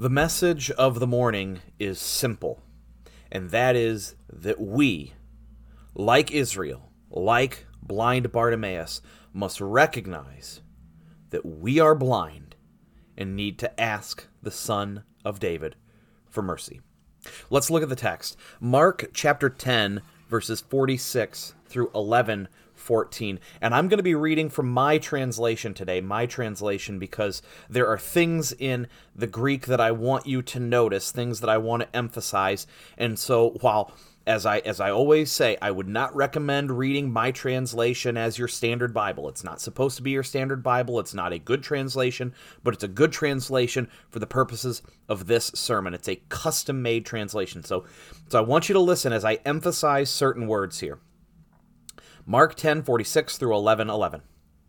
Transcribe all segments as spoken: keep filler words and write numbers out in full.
The message of the morning is simple, and that is that we, like Israel, like blind Bartimaeus, must recognize that we are blind and need to ask the Son of David for mercy. Let's look at the text. Mark chapter ten, verses forty-six through eleven fourteen. And I'm going to be reading from my translation today, my translation, because there are things in the Greek that I want you to notice, things that I want to emphasize. And so while, as I as I always say, I would not recommend reading my translation as your standard Bible. It's not supposed to be your standard Bible. It's not a good translation, but it's a good translation for the purposes of this sermon. It's a custom-made translation. So, so I want you to listen as I emphasize certain words here. Mark ten, forty-six through eleven eleven.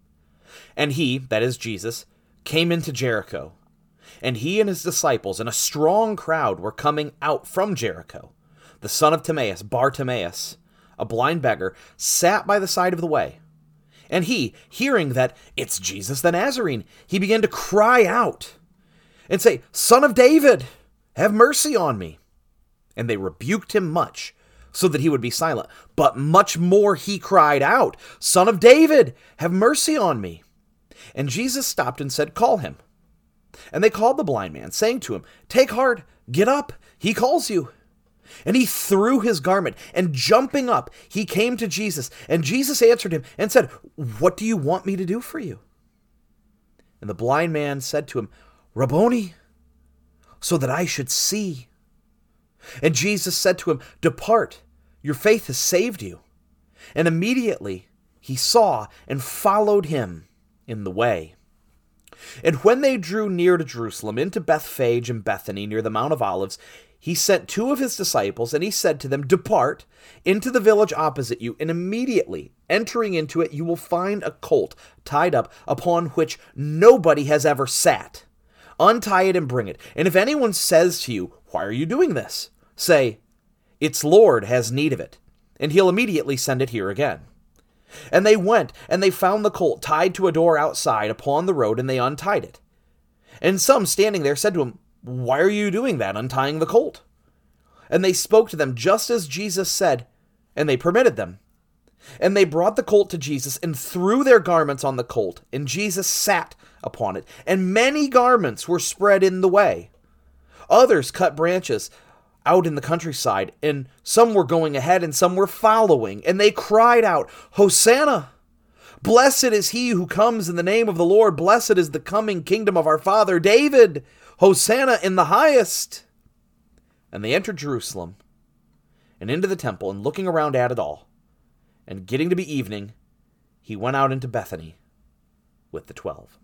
And he, that is Jesus, came into Jericho, and he and his disciples and a strong crowd were coming out from Jericho. The son of Timaeus, Bartimaeus, a blind beggar, sat by the side of the way. And he, hearing that it's Jesus the Nazarene, he began to cry out and say, "Son of David, have mercy on me." And they rebuked him much, so that he would be silent. But much more he cried out, "Son of David, have mercy on me." And Jesus stopped and said, "Call him." And they called the blind man, saying to him, "Take heart, get up, he calls you." And he threw his garment, and jumping up, he came to Jesus. And Jesus answered him and said, "What do you want me to do for you?" And the blind man said to him, "Rabboni, so that I should see." And Jesus said to him, "Depart, your faith has saved you." And immediately he saw and followed him in the way. And when they drew near to Jerusalem, into Bethphage and Bethany, near the Mount of Olives, he sent two of his disciples, and he said to them, "Depart into the village opposite you, and immediately entering into it you will find a colt tied up, upon which nobody has ever sat. Untie it and bring it. And if anyone says to you, 'Why are you doing this?' say, 'Its Lord has need of it,' and he'll immediately send it here again." And they went, and they found the colt tied to a door outside upon the road, and they untied it. And some standing there said to him, "Why are you doing that, untying the colt?" And they spoke to them just as Jesus said, and they permitted them. And they brought the colt to Jesus, and threw their garments on the colt, and Jesus sat upon it. And many garments were spread in the way. Others cut branches out in the countryside, and some were going ahead, and some were following. And they cried out, "Hosanna! Blessed is he who comes in the name of the Lord. Blessed is the coming kingdom of our father David. Hosanna in the highest." And they entered Jerusalem and into the temple, and looking around at it all, and getting to be evening, he went out into Bethany with the twelve.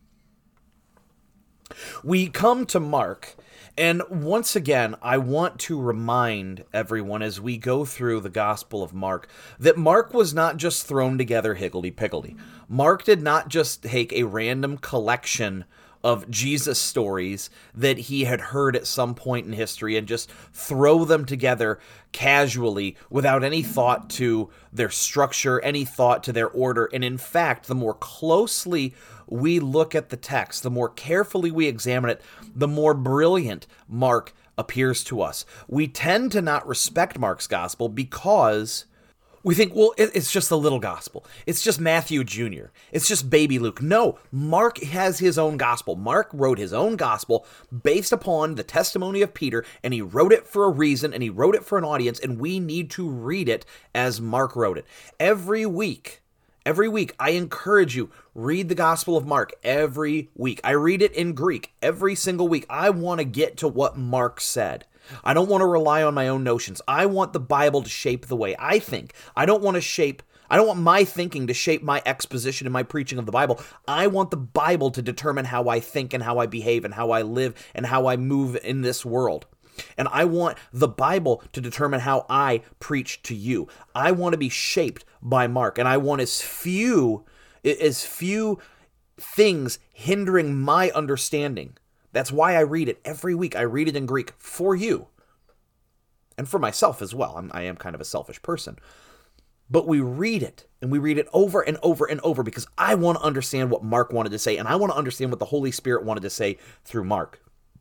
We come to Mark, and once again, I want to remind everyone as we go through the Gospel of Mark that Mark was not just thrown together higgledy-piggledy. Mark did not just take a random collection of Jesus stories that he had heard at some point in history and just throw them together casually without any thought to their structure, any thought to their order. And in fact, the more closely we look at the text, the more carefully we examine it, the more brilliant Mark appears to us. We tend to not respect Mark's gospel because we think, well, it's just the little gospel. It's just Matthew Junior It's just baby Luke. No, Mark has his own gospel. Mark wrote his own gospel based upon the testimony of Peter, and he wrote it for a reason, and he wrote it for an audience, and we need to read it as Mark wrote it. Every week, every week, I encourage you, read the Gospel of Mark every week. I read it in Greek every single week. I want to get to what Mark said. I don't want to rely on my own notions. I want the Bible to shape the way I think. I don't want to shape, I don't want my thinking to shape my exposition and my preaching of the Bible. I want the Bible to determine how I think and how I behave and how I live and how I move in this world. And I want the Bible to determine how I preach to you. I want to be shaped by Mark, and I want as few, as few things hindering my understanding. That's why I read it every week. I read it in Greek for you and for myself as well. I'm, I am kind of a selfish person. But we read it, and we read it over and over and over because I want to understand what Mark wanted to say, and I want to understand what the Holy Spirit wanted to say through Mark.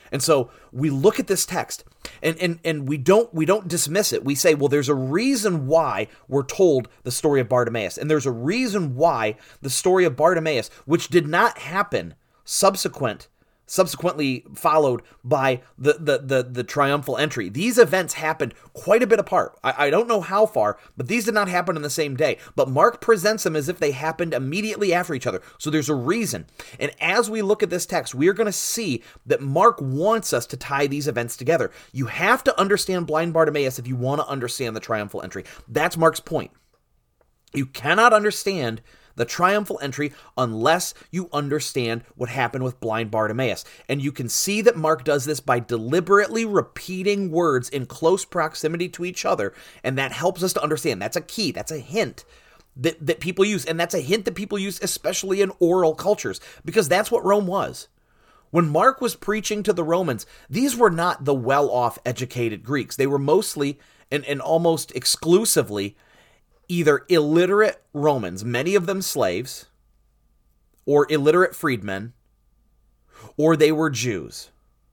And so we look at this text and, and, and we don't we don't dismiss it. We say, well, there's a reason why we're told the story of Bartimaeus. And there's a reason why the story of Bartimaeus, which did not happen subsequent subsequently followed by the, the, the, the triumphal entry. These events happened quite a bit apart. I, I don't know how far, but these did not happen in the same day. But Mark presents them as if they happened immediately after each other. So there's a reason. And as we look at this text, we are going to see that Mark wants us to tie these events together. You have to understand blind Bartimaeus if you want to understand the triumphal entry. That's Mark's point. You cannot understand the triumphal entry unless you understand what happened with blind Bartimaeus. And you can see that Mark does this by deliberately repeating words in close proximity to each other, and that helps us to understand. That's a key, that's a hint that, that people use, and that's a hint that people use especially in oral cultures, because that's what Rome was. When Mark was preaching to the Romans, these were not the well-off, educated Greeks. They were mostly and, and almost exclusively either illiterate Romans, many of them slaves, or illiterate freedmen, or they were Jews.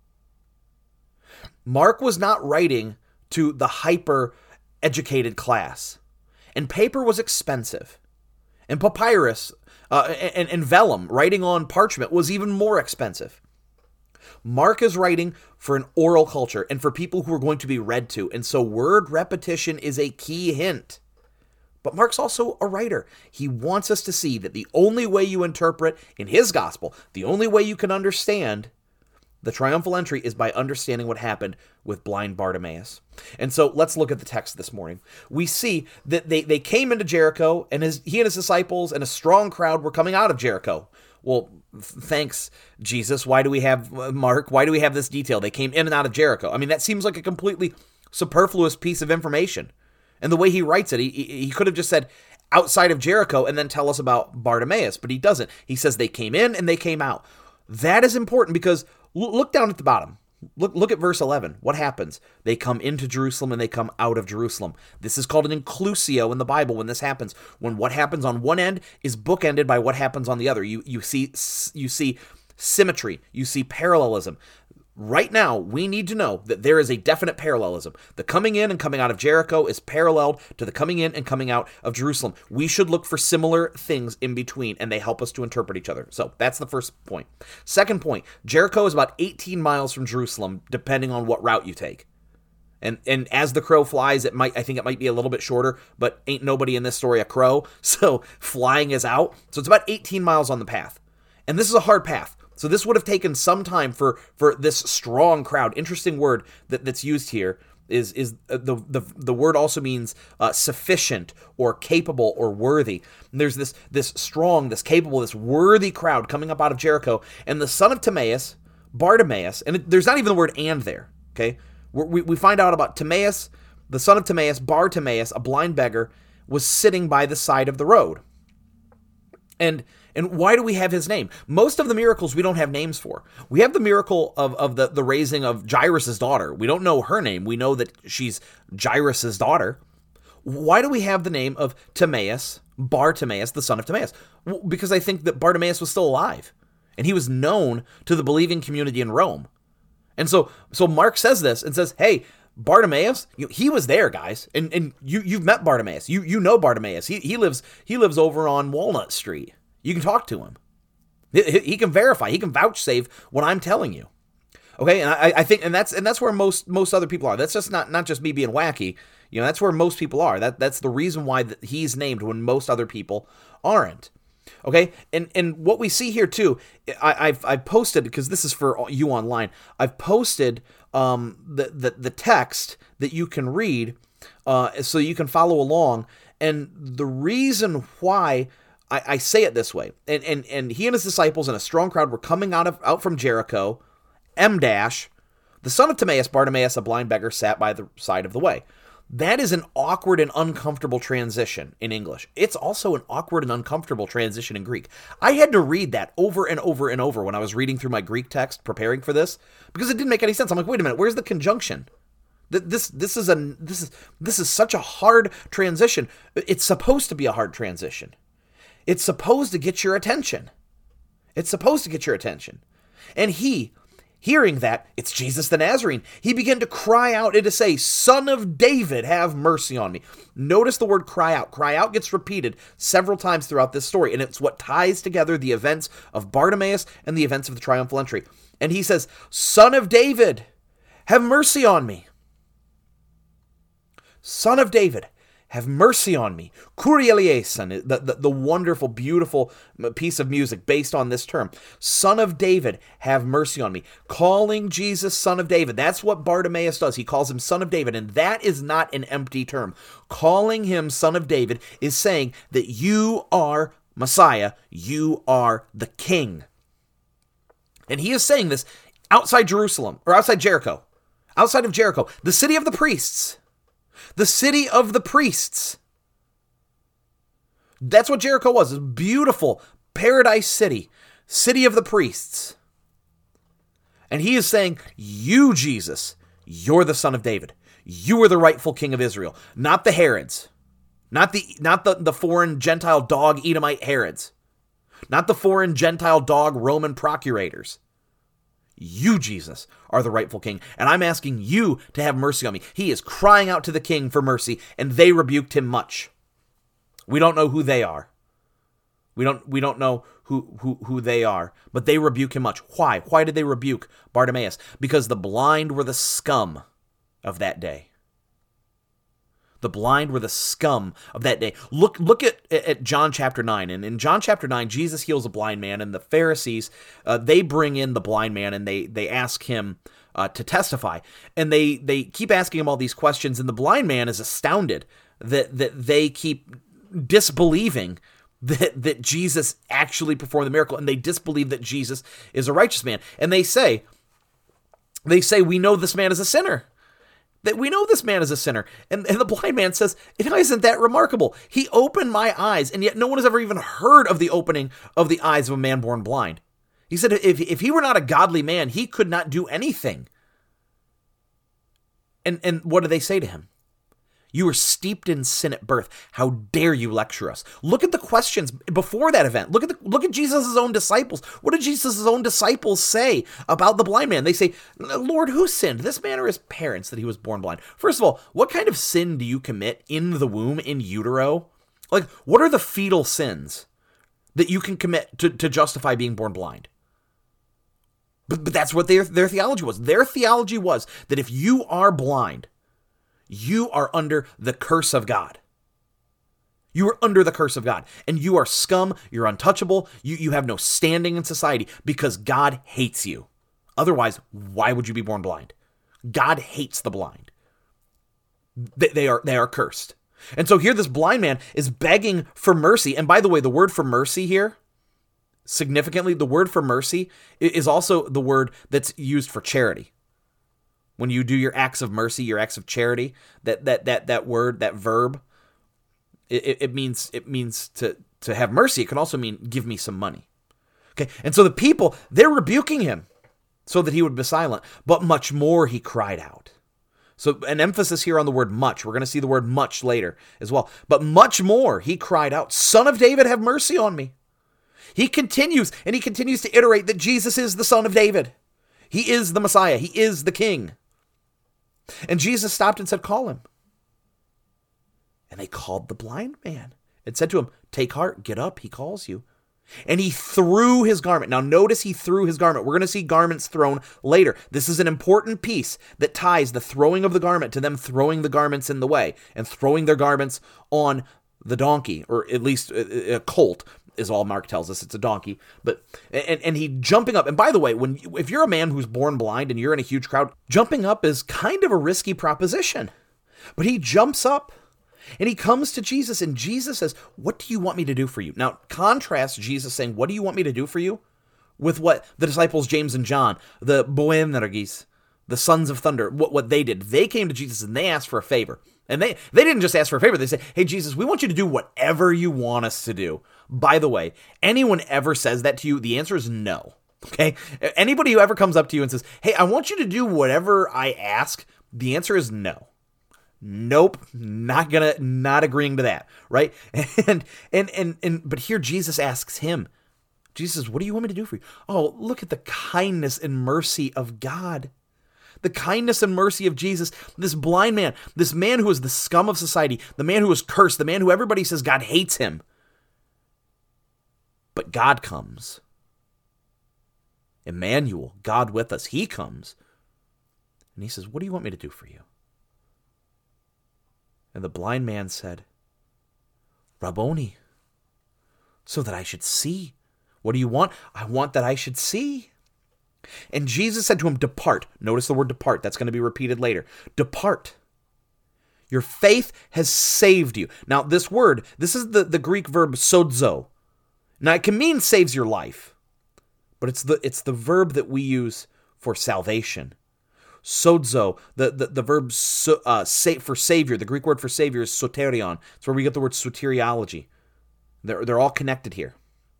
Mark was not writing to the hyper-educated class, and paper was expensive, and papyrus uh, and, and vellum, writing on parchment, was even more expensive. Mark is writing for an oral culture and for people who are going to be read to, and so word repetition is a key hint. But Mark's also a writer. He wants us to see that the only way you interpret in his gospel, the only way you can understand the triumphal entry is by understanding what happened with blind Bartimaeus. And so let's look at the text this morning. We see that they, they came into Jericho, and his, he and his disciples and a strong crowd were coming out of Jericho. Well, thanks, Jesus. Why do we have, uh, Mark, why do we have this detail? They came in and out of Jericho. I mean, that seems like a completely superfluous piece of information. And the way he writes it, he, he could have just said outside of Jericho and then tell us about Bartimaeus, but he doesn't. He says they came in and they came out. That is important because look down at the bottom. Look, look at verse eleven. What happens? They come into Jerusalem and they come out of Jerusalem. This is called an inclusio in the Bible when this happens. When what happens on one end is bookended by what happens on the other. You, you see, you see symmetry. You see parallelism. Right now, we need to know that there is a definite parallelism. The coming in and coming out of Jericho is paralleled to the coming in and coming out of Jerusalem. We should look for similar things in between, and they help us to interpret each other. So that's the first point. Second point, Jericho is about eighteen miles from Jerusalem, depending on what route you take. And and as the crow flies, it might I think it might be a little bit shorter, but ain't nobody in this story a crow, so flying is out. So it's about eighteen miles on the path. And this is a hard path. So this would have taken some time for, for this strong crowd. Interesting word that, that's used here is is the the, the word also means uh, sufficient or capable or worthy. And there's this this strong, this capable, this worthy crowd coming up out of Jericho, and the son of Timaeus, Bartimaeus, and it, there's not even the word "and" there. Okay, we we find out about Timaeus, the son of Timaeus, Bartimaeus, a blind beggar, was sitting by the side of the road, and. And why do we have his name? Most of the miracles we don't have names for. We have the miracle of, of the, the raising of Jairus' daughter. We don't know her name. We know that she's Jairus' daughter. Why do we have the name of Timaeus, Bartimaeus, the son of Timaeus? Well, because I think that Bartimaeus was still alive. And he was known to the believing community in Rome. And so so Mark says this and says, hey, Bartimaeus, you, he was there, guys. And and you, you've met Bartimaeus. You you know Bartimaeus. He, he lives he lives over on Walnut Street. You can talk to him. He can verify. He can vouchsafe what I'm telling you. Okay, and I, I think, and that's and that's where most most other people are. That's just not not just me being wacky. You know, that's where most people are. That that's the reason why he's named when most other people aren't. Okay, and and what we see here too, I, I've I've posted because this is for you online. I've posted um the the, the text that you can read, uh, so you can follow along. And the reason why. I, I say it this way, and, and and he and his disciples and a strong crowd were coming out of out from Jericho. M dash, the son of Timaeus, Bartimaeus, a blind beggar, sat by the side of the way. That is an awkward and uncomfortable transition in English. It's also an awkward and uncomfortable transition in Greek. I had to read that over and over and over when I was reading through my Greek text, preparing for this, because it didn't make any sense. I'm like, wait a minute, where's the conjunction? This this is a this is this is such a hard transition. It's supposed to be a hard transition. It's supposed to get your attention. It's supposed to get your attention. And he, Hearing that, it's Jesus the Nazarene, he began to cry out and to say, "Son of David, have mercy on me." Notice the word cry out. Cry out gets repeated several times throughout this story, and it's what ties together the events of Bartimaeus and the events of the triumphal entry. And he says, "Son of David, have mercy on me. Son of David, have mercy on me." Kyrie eleison, the, the, the wonderful, beautiful piece of music based on this term. Son of David, have mercy on me. Calling Jesus Son of David. That's what Bartimaeus does. He calls him Son of David, and that is not an empty term. Calling him Son of David is saying that you are Messiah. You are the King. And he is saying this outside Jerusalem, or outside Jericho. Outside of Jericho, the city of the priests. The city of the priests. That's what Jericho was. A beautiful paradise city. City of the priests. And he is saying, you, Jesus, you're the Son of David. You are the rightful king of Israel. Not the Herods. Not the, not the, the foreign Gentile dog Edomite Herods. Not the foreign Gentile dog Roman procurators. You, Jesus, are the rightful king, and I'm asking you to have mercy on me. He is crying out to the king for mercy, and they rebuked him much. We don't know who they are. We don't we don't know who, who, who they are, but they rebuke him much. Why? Why did they rebuke Bartimaeus? Because the blind were the scum of that day. The blind were the scum of that day. Look look at, at John chapter nine. And in John chapter nine, Jesus heals a blind man, and the Pharisees, uh, they bring in the blind man, and they they ask him uh, to testify. And they, they keep asking him all these questions, and the blind man is astounded that, that they keep disbelieving that, that Jesus actually performed the miracle, and they disbelieve that Jesus is a righteous man. And they say, they say, we know this man is a sinner. That we know this man is a sinner. And, and the blind man says, isn't that remarkable? He opened my eyes, and yet no one has ever even heard of the opening of the eyes of a man born blind. He said if, if he were not a godly man, he could not do anything. And, and what do they say to him? You were steeped in sin at birth. How dare you lecture us? Look at the questions before that event. Look at the, look at Jesus' own disciples. What did Jesus' own disciples say about the blind man? They say, Lord, who sinned, this man or his parents, that he was born blind? First of all, what kind of sin do you commit in the womb, in utero? Like, what are the fetal sins that you can commit to, to justify being born blind? But, but that's what their, their theology was. Their theology was that if you are blind, you are under the curse of God. You are under the curse of God. And you are scum. You're untouchable. You, you have no standing in society because God hates you. Otherwise, why would you be born blind? God hates the blind. They, they are, they are cursed. And so here this blind man is begging for mercy. And by the way, the word for mercy here, significantly, the word for mercy is also the word that's used for charity. When you do your acts of mercy, your acts of charity, that that that that word, that verb, it, it means it means to to have mercy. It can also mean give me some money. Okay, and so the people, they're rebuking him so that he would be silent. But much more he cried out. So an emphasis here on the word much. We're going to see the word much later as well. But much more he cried out, Son of David, have mercy on me. He continues, and he continues to iterate that Jesus is the Son of David. He is the Messiah. He is the King. And Jesus stopped and said, call him. And they called the blind man and said to him, take heart, get up, he calls you. And he threw his garment. Now notice he threw his garment. We're going to see garments thrown later. This is an important piece that ties the throwing of the garment to them throwing the garments in the way and throwing their garments on the donkey, or at least a, a colt, is all Mark tells us. It's a donkey. But and, and he jumping up. And by the way, when if you're a man who's born blind and you're in a huge crowd, jumping up is kind of a risky proposition. But he jumps up and he comes to Jesus, and Jesus says, what do you want me to do for you? Now, contrast Jesus saying, what do you want me to do for you, with what the disciples James and John, the Boanerges, the sons of thunder, what, what they did. They came to Jesus and they asked for a favor. And they, they didn't just ask for a favor. They said, hey, Jesus, we want you to do whatever you want us to do. By the way, anyone ever says that to you, the answer is no. Okay? Anybody who ever comes up to you and says, hey, I want you to do whatever I ask, the answer is no. Nope, not gonna, not agreeing to that, right? And, and, and, and, but here Jesus asks him, Jesus says, what do you want me to do for you? Oh, look at the kindness and mercy of God. The kindness and mercy of Jesus, this blind man, this man who is the scum of society, the man who is cursed, the man who everybody says God hates him. But God comes. Emmanuel, God with us, he comes. And he says, what do you want me to do for you? And the blind man said, Rabboni, so that I should see. What do you want? I want that I should see. And Jesus said to him, depart. Notice the word depart. That's going to be repeated later. Depart. Your faith has saved you. Now, this word, this is the, the Greek verb sozo. Now, it can mean saves your life, but it's the it's the verb that we use for salvation. Sozo, the, the, the verb so, uh, sa- for savior, the Greek word for savior is soterion. It's where we get the word soteriology. They're, they're all connected here.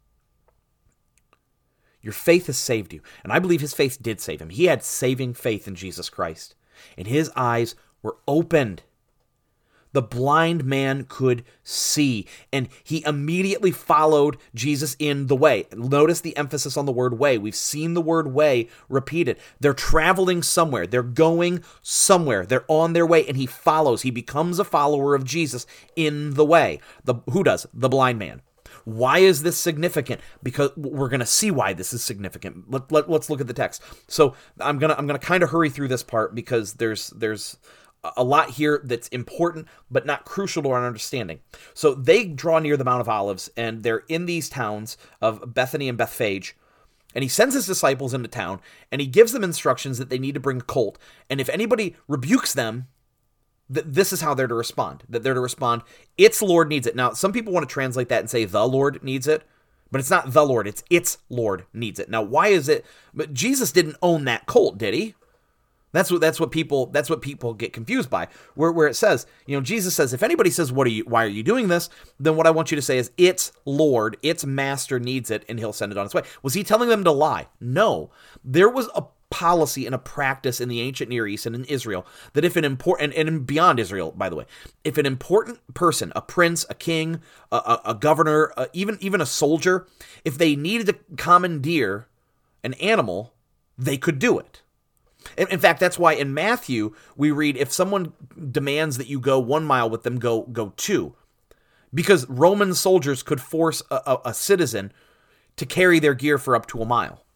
Your faith has saved you. And I believe his faith did save him. He had saving faith in Jesus Christ. And his eyes were opened. The blind man could see. And he immediately followed Jesus in the way. Notice the emphasis on the word way. We've seen the word way repeated. They're traveling somewhere. They're going somewhere. They're on their way. And he follows. He becomes a follower of Jesus in the way. The, who does? The blind man. Why is this significant? Because we're going to see why this is significant. Let, let, let's look at the text. So I'm going to I'm going to kind of hurry through this part because there's there's a lot here that's important but not crucial to our understanding. So they draw near the Mount of Olives, and they're in these towns of Bethany and Bethphage. And he sends his disciples into town, and he gives them instructions that they need to bring a colt. And if anybody rebukes them, th- this is how they're to respond. That they're to respond, its Lord needs it. Now, some people want to translate that and say the Lord needs it, but it's not the Lord, it's its Lord needs it. Now, why is it? But Jesus didn't own that colt, did he? That's what that's what people that's what people get confused by. Where where it says, you know, Jesus says, if anybody says, "What are you? Why are you doing this?" Then what I want you to say is, "Its Lord, its Master needs it, and He'll send it on its way." Was he telling them to lie? No. There was a policy and a practice in the ancient Near East and in Israel that if an important and, and beyond Israel, by the way, if an important person, a prince, a king, a, a, a governor, uh, even even a soldier, if they needed to commandeer an animal, they could do it. In fact, that's why in Matthew, we read, if someone demands that you go one mile with them, go go two. Because Roman soldiers could force a, a, a citizen to carry their gear for up to a mile.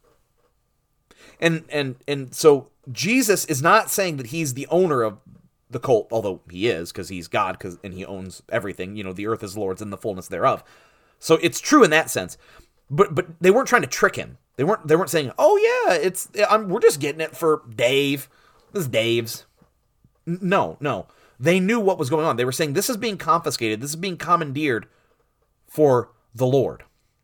And, and, and so Jesus is not saying that he's the owner of the colt, although he is, because he's God, cause, and he owns everything. You know, the earth is the Lord's and the fullness thereof. So it's true in that sense. But but they weren't trying to trick him. They weren't they weren't saying, "Oh yeah, it's I'm, we're just getting it for Dave. This is Dave's." No, no. They knew what was going on. They were saying, "This is being confiscated. This is being commandeered for the Lord."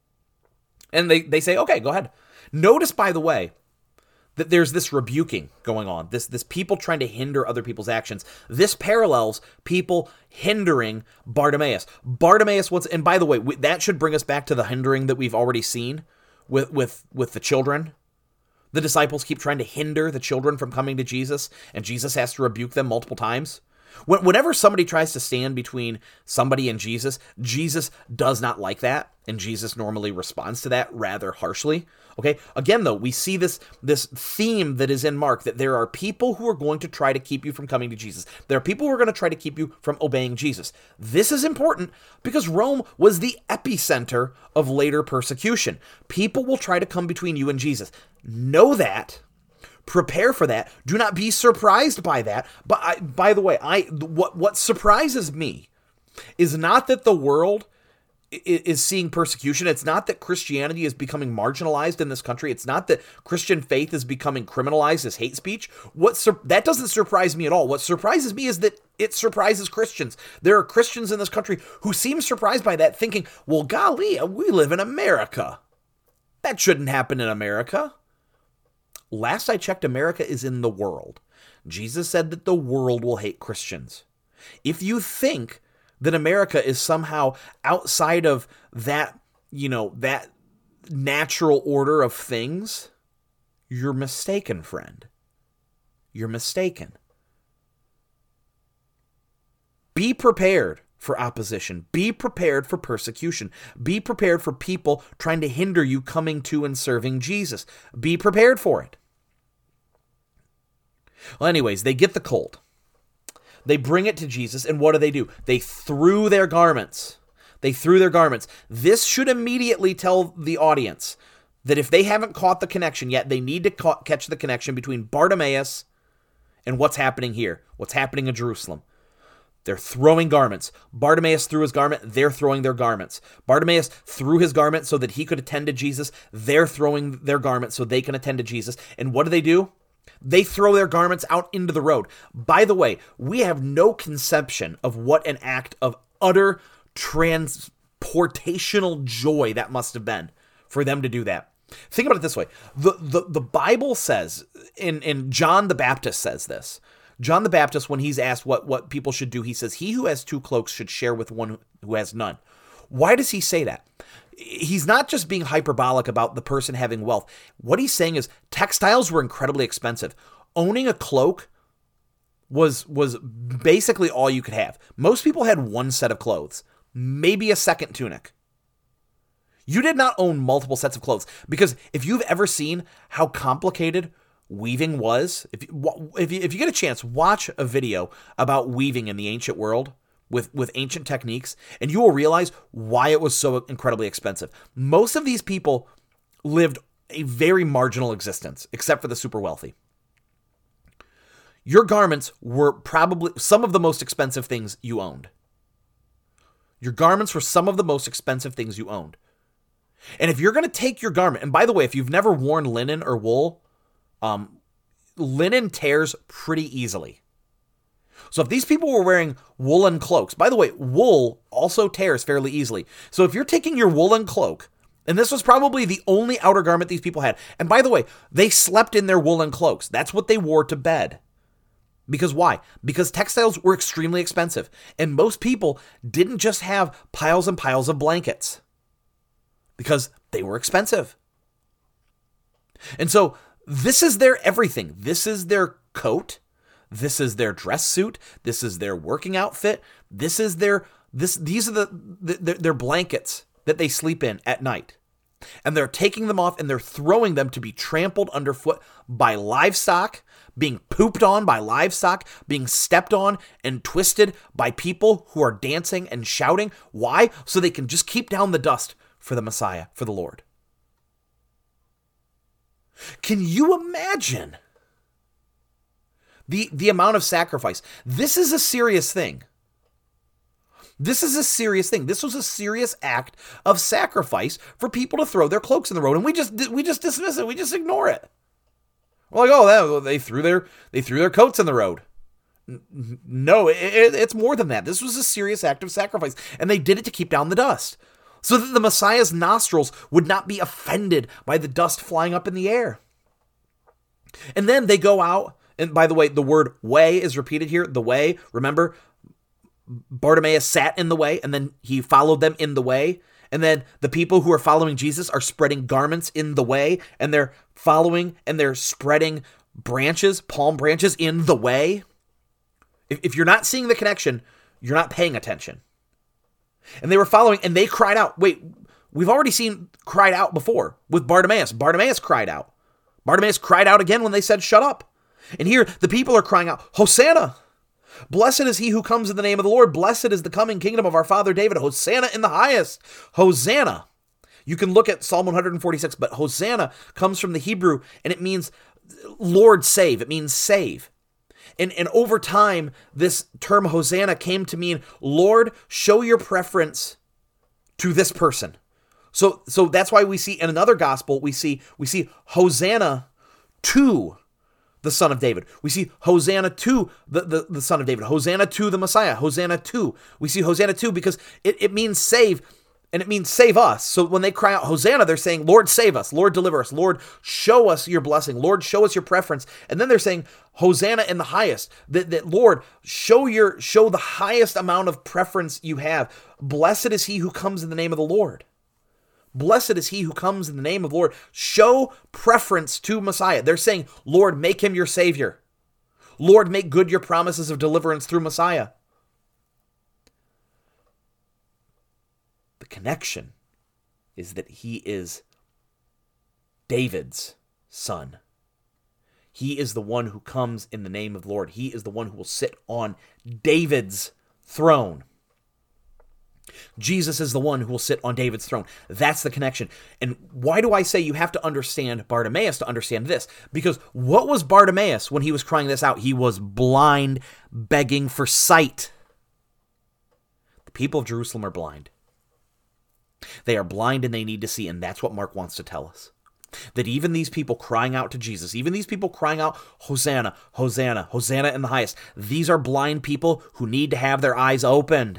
And they they say, "Okay, go ahead." Notice, by the way, that there's this rebuking going on. This this people trying to hinder other people's actions. This parallels people hindering Bartimaeus. Bartimaeus wants, and by the way, we, that should bring us back to the hindering that we've already seen with with with the children. The disciples keep trying to hinder the children from coming to Jesus, and Jesus has to rebuke them multiple times. Whenever somebody tries to stand between somebody and Jesus, Jesus does not like that, and Jesus normally responds to that rather harshly. Okay, again, though, we see this, this theme that is in Mark, that there are people who are going to try to keep you from coming to Jesus. There are people who are going to try to keep you from obeying Jesus. This is important because Rome was the epicenter of later persecution. People will try to come between you and Jesus. Know that. Prepare for that. Do not be surprised by that. But I, by the way, I what what surprises me is not that the world is seeing persecution. It's not that Christianity is becoming marginalized in this country. It's not that Christian faith is becoming criminalized as hate speech. What sur- that doesn't surprise me at all. What surprises me is that it surprises Christians. There are Christians in this country who seem surprised by that, thinking, "Well, golly, we live in America. That shouldn't happen in America." Last I checked, America is in the world. Jesus said that the world will hate Christians. If you think that America is somehow outside of that, you know, that natural order of things, you're mistaken, friend. You're mistaken. Be prepared for opposition. Be prepared for persecution. Be prepared for people trying to hinder you coming to and serving Jesus. Be prepared for it. Well, anyways, they get the colt. They bring it to Jesus, and what do they do? They threw their garments. They threw their garments. This should immediately tell the audience that if they haven't caught the connection yet, they need to ca- catch the connection between Bartimaeus and what's happening here, what's happening in Jerusalem. They're throwing garments. Bartimaeus threw his garment. They're throwing their garments. Bartimaeus threw his garment so that he could attend to Jesus. They're throwing their garments so they can attend to Jesus. And what do they do? They throw their garments out into the road. By the way, we have no conception of what an act of utter transportational joy that must have been for them to do that. Think about it this way. The, the, the Bible says, in, in John the Baptist says this, John the Baptist, when he's asked what, what people should do, he says, he who has two cloaks should share with one who has none. Why does he say that? He's not just being hyperbolic about the person having wealth. What he's saying is textiles were incredibly expensive. Owning a cloak was, was basically all you could have. Most people had one set of clothes, maybe a second tunic. You did not own multiple sets of clothes, because if you've ever seen how complicated weaving was, if you, if you, if you get a chance, watch a video about weaving in the ancient world with, with ancient techniques, and you will realize why it was so incredibly expensive. Most of these people lived a very marginal existence, except for the super wealthy. Your garments were probably some of the most expensive things you owned. Your garments were some of the most expensive things you owned. And if you're going to take your garment, and by the way, if you've never worn linen or wool, um, linen tears pretty easily. So if these people were wearing woolen cloaks, by the way, wool also tears fairly easily. So if you're taking your woolen cloak, and this was probably the only outer garment these people had, and by the way, they slept in their woolen cloaks. That's what they wore to bed. Because why? Because textiles were extremely expensive, and most people didn't just have piles and piles of blankets, because they were expensive. And so this is their everything. This is their coat. This is their dress suit. This is their working outfit. This is their this. These are the, the their blankets that they sleep in at night. And they're taking them off and they're throwing them to be trampled underfoot by livestock, being pooped on by livestock, being stepped on and twisted by people who are dancing and shouting. Why? So they can just keep down the dust for the Messiah, for the Lord. Can you imagine the, the amount of sacrifice? This is a serious thing. This is a serious thing. This was a serious act of sacrifice for people to throw their cloaks in the road, and we just we just dismiss it. We just ignore it. We're like, oh, they threw their they threw their coats in the road. No, it, it, it's more than that. This was a serious act of sacrifice, and they did it to keep down the dust, so that the Messiah's nostrils would not be offended by the dust flying up in the air. And then they go out, and by the way, the word way is repeated here. The way, remember, Bartimaeus sat in the way, and then he followed them in the way. And then the people who are following Jesus are spreading garments in the way, and they're following and they're spreading branches, palm branches in the way. If, if you're not seeing the connection, you're not paying attention. And they were following, and they cried out. Wait, we've already seen cried out before with Bartimaeus. Bartimaeus cried out. Bartimaeus cried out again when they said, shut up. And here the people are crying out, Hosanna. Blessed is he who comes in the name of the Lord. Blessed is the coming kingdom of our father David. Hosanna in the highest. Hosanna. You can look at Psalm one forty-six, but Hosanna comes from the Hebrew, and it means Lord save. It means save. And, and over time, this term Hosanna came to mean, Lord, show your preference to this person. So, so that's why we see in another gospel, we see, we see Hosanna to the Son of David. We see Hosanna to the, the, the Son of David. Hosanna to the Messiah. Hosanna to. We see Hosanna to because it, it means save, and it means save us. So when they cry out Hosanna, they're saying, Lord, save us. Lord, deliver us. Lord, show us your blessing. Lord, show us your preference. And then they're saying Hosanna in the highest. That, that Lord, show your show the highest amount of preference you have. Blessed is he who comes in the name of the Lord. Blessed is he who comes in the name of the Lord. Show preference to Messiah. They're saying, Lord, make him your Savior. Lord, make good your promises of deliverance through Messiah. connection is that he is David's son. He is the one who comes in the name of the Lord. He is the one who will sit on David's throne. Jesus is the one who will sit on David's throne. That's the connection. And why do I say you have to understand Bartimaeus to understand this? Because what was Bartimaeus when he was crying this out? He was blind, begging for sight. The people of Jerusalem are blind. They are blind and they need to see, and that's what Mark wants to tell us. That even these people crying out to Jesus, even these people crying out, Hosanna, Hosanna, Hosanna in the highest, these are blind people who need to have their eyes opened.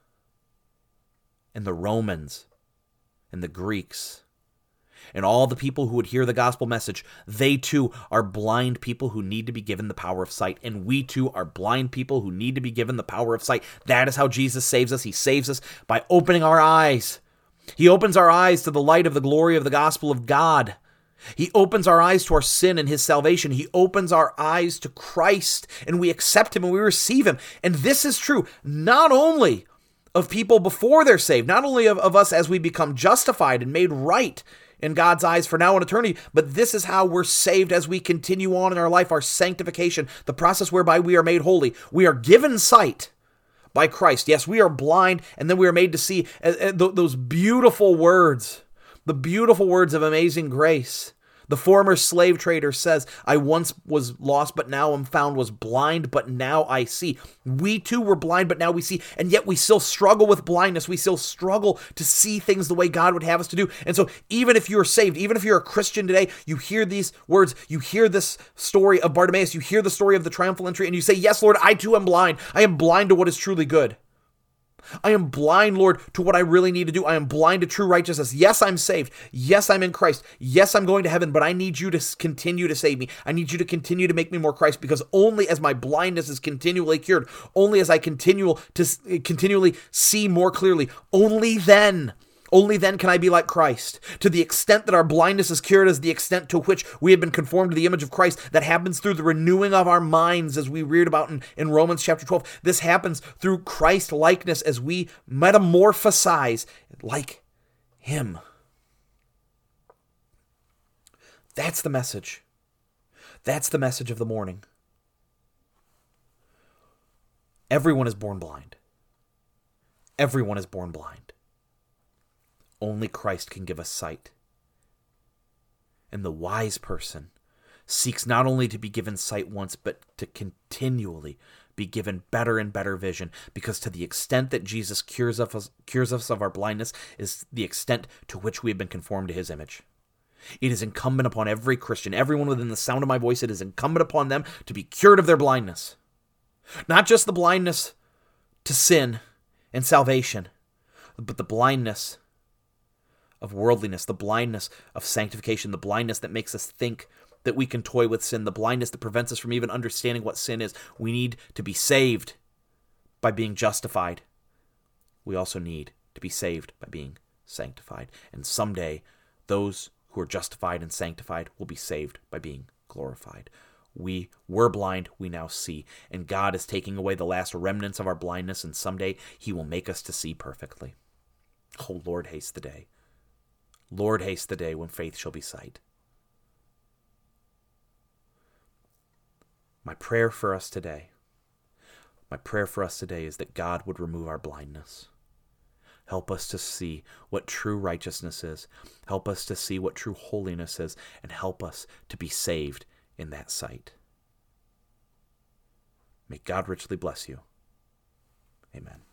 And the Romans and the Greeks and all the people who would hear the gospel message, they too are blind people who need to be given the power of sight. And we too are blind people who need to be given the power of sight. That is how Jesus saves us. He saves us by opening our eyes. He opens our eyes to the light of the glory of the gospel of God. He opens our eyes to our sin and his salvation. He opens our eyes to Christ, and we accept him and we receive him. And this is true not only of people before they're saved, not only of, of us as we become justified and made right in God's eyes for now and eternity, but this is how we're saved as we continue on in our life, our sanctification, the process whereby we are made holy. We are given sight by Christ. Yes, we are blind, and then we are made to see uh, uh, th- those beautiful words, the beautiful words of amazing grace. The former slave trader says, I once was lost, but now am found, was blind, but now I see. We too were blind, but now we see, and yet we still struggle with blindness. We still struggle to see things the way God would have us to do. And so even if you're saved, even if you're a Christian today, you hear these words, you hear this story of Bartimaeus, you hear the story of the triumphal entry, and you say, yes, Lord, I too am blind. I am blind to what is truly good. I am blind, Lord, to what I really need to do. I am blind to true righteousness. Yes, I'm saved. Yes, I'm in Christ. Yes, I'm going to heaven, but I need you to continue to save me. I need you to continue to make me more Christ, because only as my blindness is continually cured, only as I continue to continually see more clearly, only then, only then can I be like Christ. To the extent that our blindness is cured is the extent to which we have been conformed to the image of Christ. That happens through the renewing of our minds, as we read about in, in Romans chapter twelve. This happens through Christ likeness as we metamorphosize like him. That's the message. That's the message of the morning. Everyone is born blind. Everyone is born blind. Only Christ can give us sight. And the wise person seeks not only to be given sight once, but to continually be given better and better vision, because to the extent that Jesus cures us, cures us of our blindness is the extent to which we have been conformed to his image. It is incumbent upon every Christian, everyone within the sound of my voice, it is incumbent upon them to be cured of their blindness. Not just the blindness to sin and salvation, but the blindness of worldliness, the blindness of sanctification, the blindness that makes us think that we can toy with sin, the blindness that prevents us from even understanding what sin is. We need to be saved by being justified. We also need to be saved by being sanctified. And someday, those who are justified and sanctified will be saved by being glorified. We were blind, we now see. And God is taking away the last remnants of our blindness, and someday he will make us to see perfectly. Oh, Lord, haste the day. Lord, haste the day when faith shall be sight. My prayer for us today, my prayer for us today is that God would remove our blindness. Help us to see what true righteousness is. Help us to see what true holiness is, and help us to be saved in that sight. May God richly bless you. Amen.